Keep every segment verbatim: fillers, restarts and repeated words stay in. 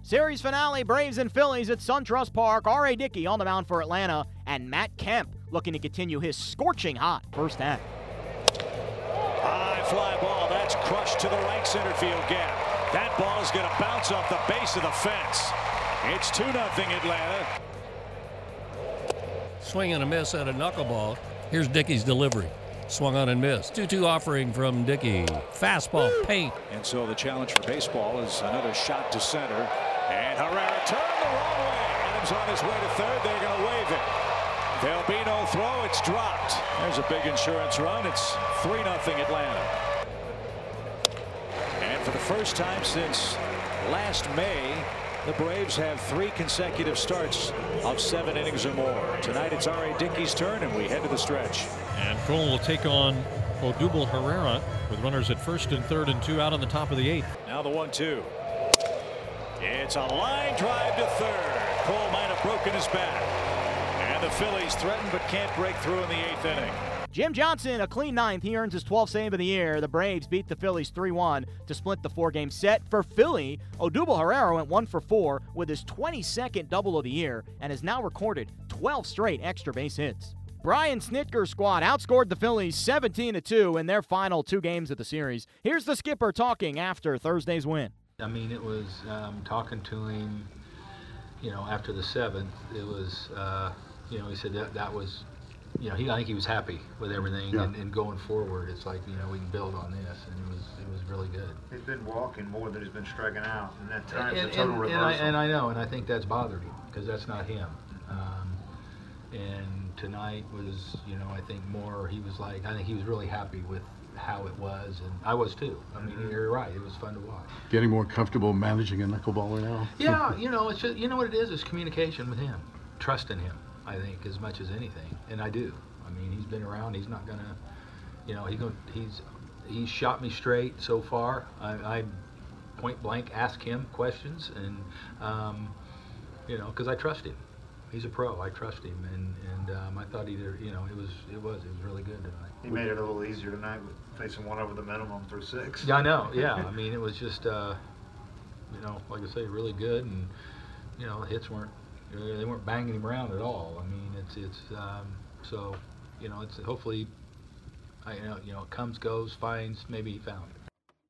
Series finale, Braves and Phillies at SunTrust Park. R A. Dickey on the mound for Atlanta, and Matt Kemp looking to continue his scorching hot first half. High fly ball, that's crushed to the right center field gap. That ball is going to bounce off the base of the fence. It's two nothing Atlanta. Swing and a miss at a knuckleball. Here's Dickey's delivery. Swung on and missed. two two offering from Dickey. Fastball, paint. And so the challenge for baseball is another shot to center. And Herrera turned the wrong way. Adams on his way to third. They're going to wave it. There'll be no throw. It's dropped. There's a big insurance run. It's three nothing Atlanta. And for the first time since last May, the Braves have three consecutive starts of seven innings or more. Tonight it's R A. Dickey's turn, and we head to the stretch. And Cole will take on Odubel Herrera with runners at first and third and two out on the top of the eighth. Now the one two. It's a line drive to third. Cole might have broken his back. And the Phillies threaten but can't break through in the eighth inning. Jim Johnson, a clean ninth. He earns his twelfth save of the year. The Braves beat the Phillies three one to split the four-game set. For Philly, Odubel Herrera went one for four with his twenty-second double of the year and has now recorded twelve straight extra base hits. Brian Snitker's squad outscored the Phillies seventeen to two in their final two games of the series. Here's the skipper talking after Thursday's win. I mean, it was um, talking to him, you know, after the seventh, it was, uh, you know, he said that that was, you know, he I think he was happy with everything, yeah. and, and going forward, it's like, you know, we can build on this, and it was it was really good. He's been walking more than he's been striking out, and that time's and, a total and, reversal. And I, and I know, and I think that's bothered him because that's not him. Um, and tonight was, you know, I think more. He was like, I think he was really happy with how it was, and I was too. I mean, you're right. It was fun to watch. Getting more comfortable managing a knuckleballer now. Yeah, you know, it's just, you know what it is. It's communication with him, trusting him. I think as much as anything, and I do. I mean, he's been around. He's not gonna, you know, he's going he's he's shot me straight so far. I, I point blank ask him questions, and um, you know, because I trust him. He's a pro. I trust him, and and um, I thought he did. You know, it was it was it was really good tonight. He made it a little easier tonight with facing one over the minimum through six. Yeah, I know. Yeah, I mean, it was just, uh, you know, like I say, really good, and you know, the hits weren't. They weren't banging him around at all. I mean, it's it's um, so, you know, it's hopefully, I you know, you know, comes, goes, finds, maybe he found it.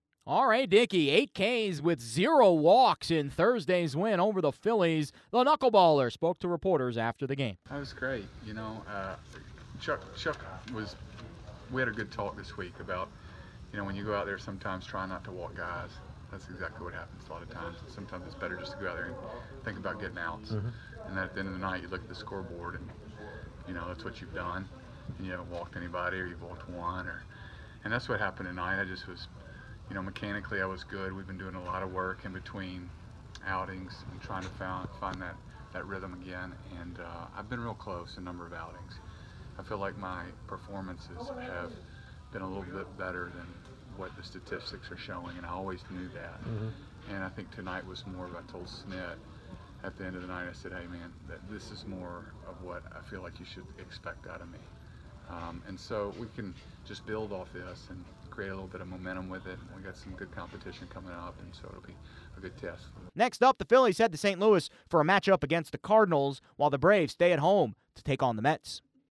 R A. Dickey, eight Ks with zero walks in Thursday's win over the Phillies. The knuckleballer spoke to reporters after the game. That was great. You know, uh, Chuck Chuck was. We had a good talk this week about, you know, when you go out there, sometimes try not to walk guys. That's exactly what happens a lot of times. Sometimes it's better just to go out there and think about getting outs. Mm-hmm. And then at the end of the night, you look at the scoreboard, and you know that's what you've done. And you haven't walked anybody, or you've walked one, or and that's what happened tonight. I just was, you know, mechanically I was good. We've been doing a lot of work in between outings and trying to find find that that rhythm again. And uh, I've been real close a number of outings. I feel like my performances have been a little bit better than what the statistics are showing, and I always knew that. Mm-hmm. And I think tonight was more of, I told Snit at the end of the night, I said, hey man, that this is more of what I feel like you should expect out of me. Um, and so we can just build off this and create a little bit of momentum with it. We got some good competition coming up, and so it'll be a good test. Next up, the Phillies head to Saint Louis for a matchup against the Cardinals, while the Braves stay at home to take on the Mets.